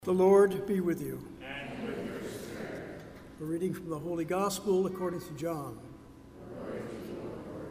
The Lord be with you. And with your spirit. A reading from the Holy Gospel according to John. Glory to you, Lord.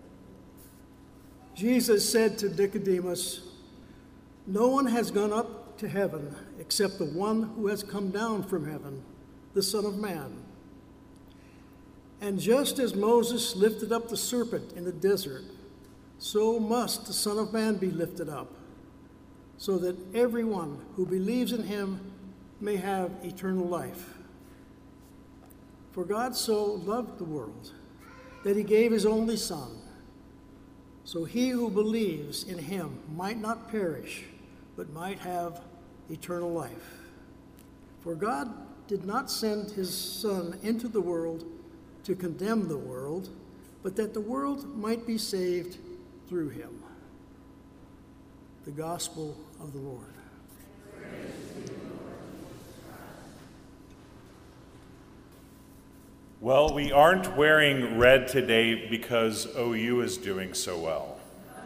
Jesus said to Nicodemus, "No one has gone up to heaven except the one who has come down from heaven, the Son of Man. And just as Moses lifted up the serpent in the desert, so must the Son of Man be lifted up, so that everyone who believes in him may have eternal life. For God so loved the world that he gave his only Son, so he who believes in him might not perish, but might have eternal life. For God did not send his Son into the world to condemn the world, but that the world might be saved through him." The Gospel of the Lord. Well, we aren't wearing red today because OU is doing so well.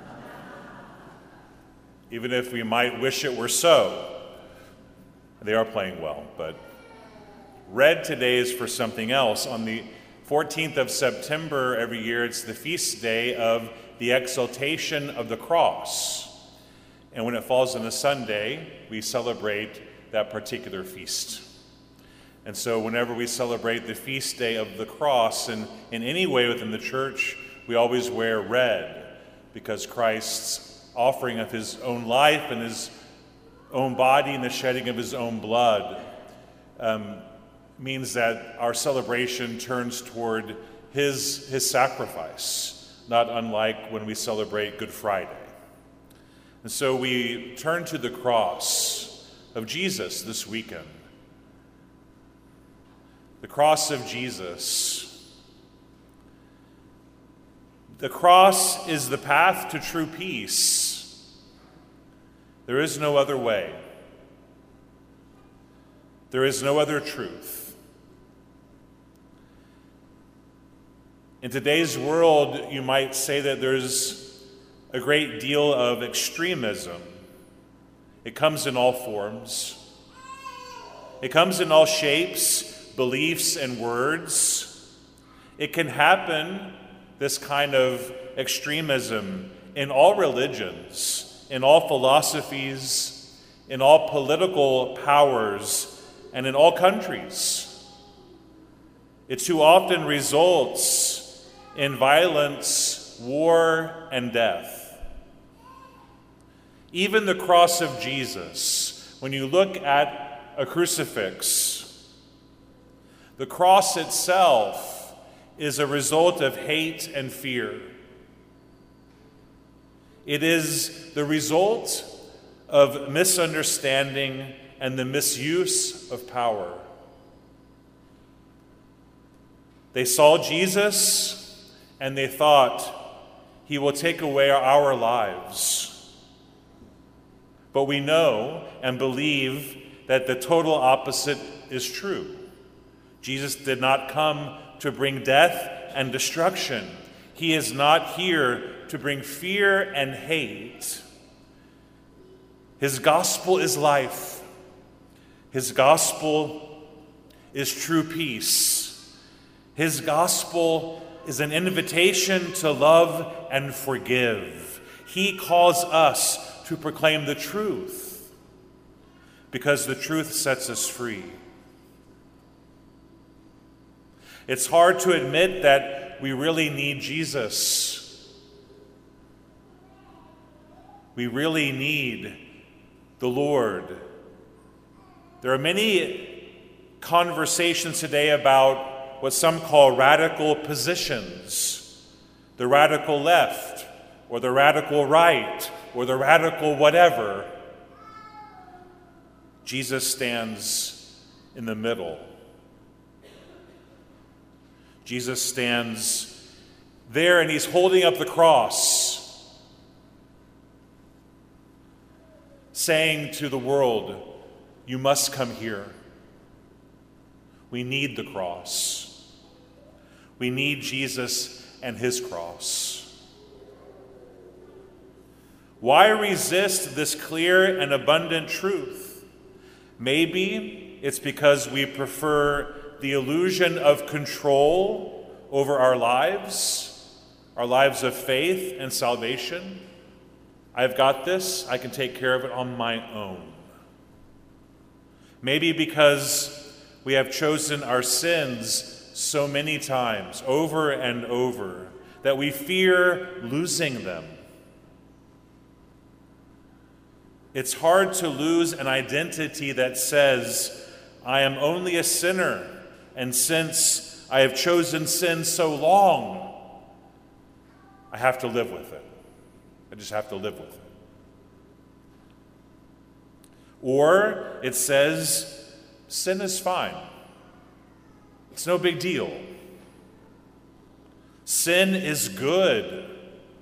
Even if we might wish it were so. They are playing well, but red today is for something else. On the 14th of September every year, it's the feast day of the exaltation of the cross. And when it falls on a Sunday, we celebrate that particular feast. And so whenever we celebrate the feast day of the cross, and in any way within the church, we always wear red, because Christ's offering of his own life and his own body and the shedding of his own blood means that our celebration turns toward his sacrifice, not unlike when we celebrate Good Friday. And so we turn to the cross of Jesus this weekend. The cross of Jesus. The cross is the path to true peace. There is no other way. There is no other truth. In today's world, you might say that there's a great deal of extremism. It comes in all forms. It comes in all shapes, beliefs, and words. It can happen, this kind of extremism, in all religions, in all philosophies, in all political powers, and in all countries. It too often results in violence, war, and death. Even the cross of Jesus, when you look at a crucifix, the cross itself is a result of hate and fear. It is the result of misunderstanding and the misuse of power. They saw Jesus and they thought, he will take away our lives. But we know and believe that the total opposite is true. Jesus did not come to bring death and destruction. He is not here to bring fear and hate. His gospel is life. His gospel is true peace. His gospel is an invitation to love and forgive. He calls us to proclaim the truth, because the truth sets us free. It's hard to admit that we really need Jesus. We really need the Lord. There are many conversations today about what some call radical positions, the radical left, or the radical right, or the radical whatever. Jesus stands in the middle. Jesus stands there and he's holding up the cross, saying to the world, you must come here. We need the cross. We need Jesus and his cross. Why resist this clear and abundant truth? Maybe it's because we prefer the illusion of control over our lives of faith and salvation. I've got this, I can take care of it on my own. Maybe because we have chosen our sins so many times, over and over, that we fear losing them. It's hard to lose an identity that says, I am only a sinner, and since I have chosen sin so long, I have to live with it. I just have to live with it. Or it says, sin is fine. It's no big deal. Sin is good.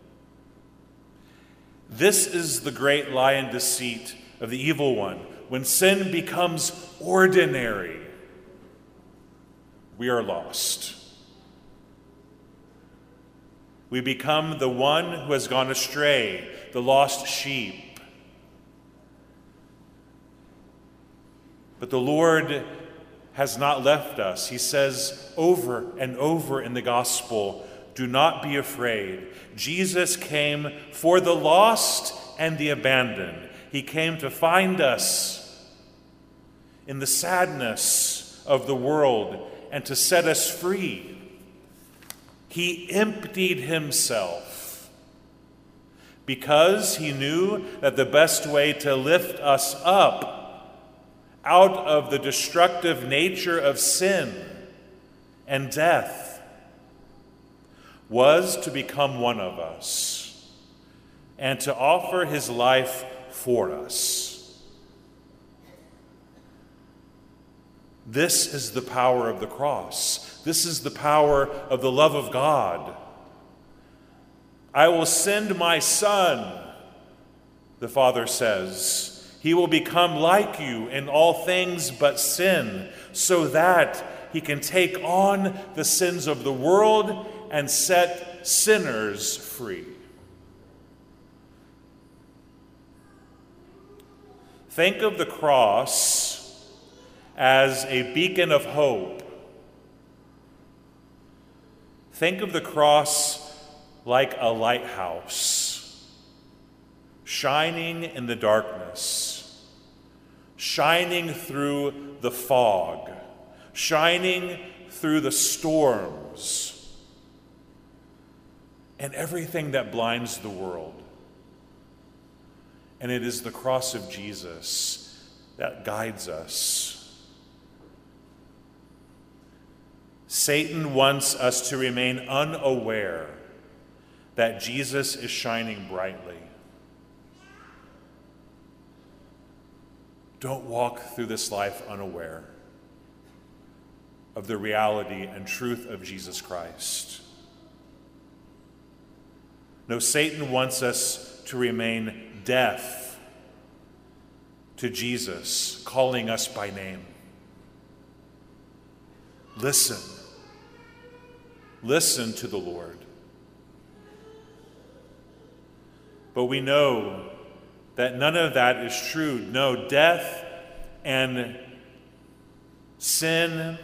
This is the great lie and deceit of the evil one. When sin becomes ordinary, we are lost. We become the one who has gone astray, the lost sheep. But the Lord has not left us. He says over and over in the gospel, do not be afraid. Jesus came for the lost and the abandoned. He came to find us in the sadness of the world and to set us free. He emptied himself because he knew that the best way to lift us up out of the destructive nature of sin and death was to become one of us and to offer his life for us. This is the power of the cross. This is the power of the love of God. I will send my Son, the Father says. He will become like you in all things but sin, so that he can take on the sins of the world and set sinners free. Think of the cross as a beacon of hope. Think of the cross like a lighthouse, shining in the darkness, shining through the fog, shining through the storms, and everything that blinds the world. And it is the cross of Jesus that guides us. Satan wants us to remain unaware that Jesus is shining brightly. Don't walk through this life unaware of the reality and truth of Jesus Christ. No, Satan wants us to remain deaf to Jesus calling us by name. Listen. Listen to the Lord. But we know that none of that is true. No, death and sin,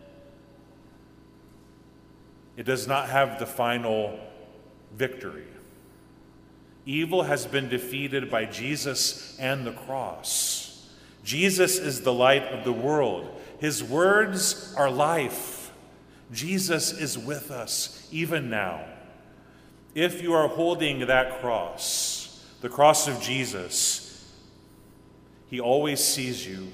it does not have the final victory. Evil has been defeated by Jesus and the cross. Jesus is the light of the world. His words are life. Jesus is with us even now. If you are holding that cross, the cross of Jesus, he always sees you.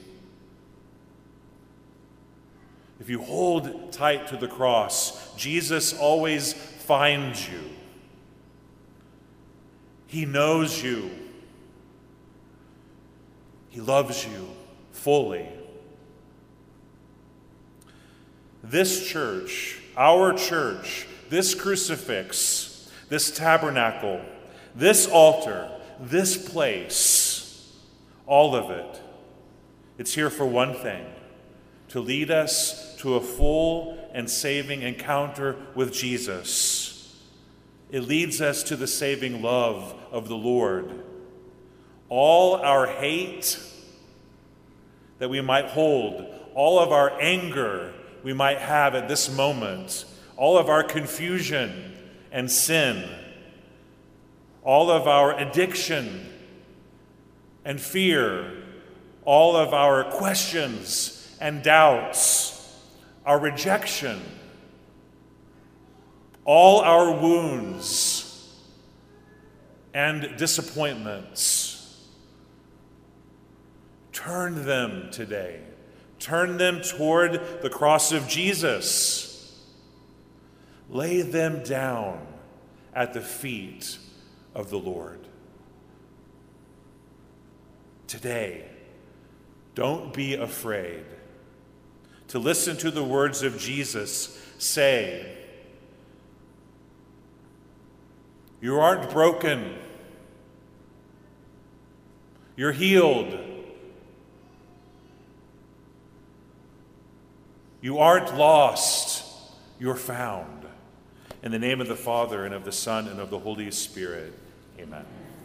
If you hold tight to the cross, Jesus always finds you. He knows you. He loves you fully. This church, our church, this crucifix, this tabernacle, this altar, this place, all of it, it's here for one thing, to lead us to a full and saving encounter with Jesus. It leads us to the saving love of the Lord. All our hate that we might hold all of our anger we might have at this moment, all of our confusion and sin, all of our addiction and fear, all of our questions and doubts, our rejection, all our wounds and disappointments. Turn them today. Turn them toward the cross of Jesus. Lay them down at the feet of the Lord. Today, don't be afraid to listen to the words of Jesus say, "You aren't broken. You're healed. You aren't lost. You're found." In the name of the Father, and of the Son, and of the Holy Spirit, amen.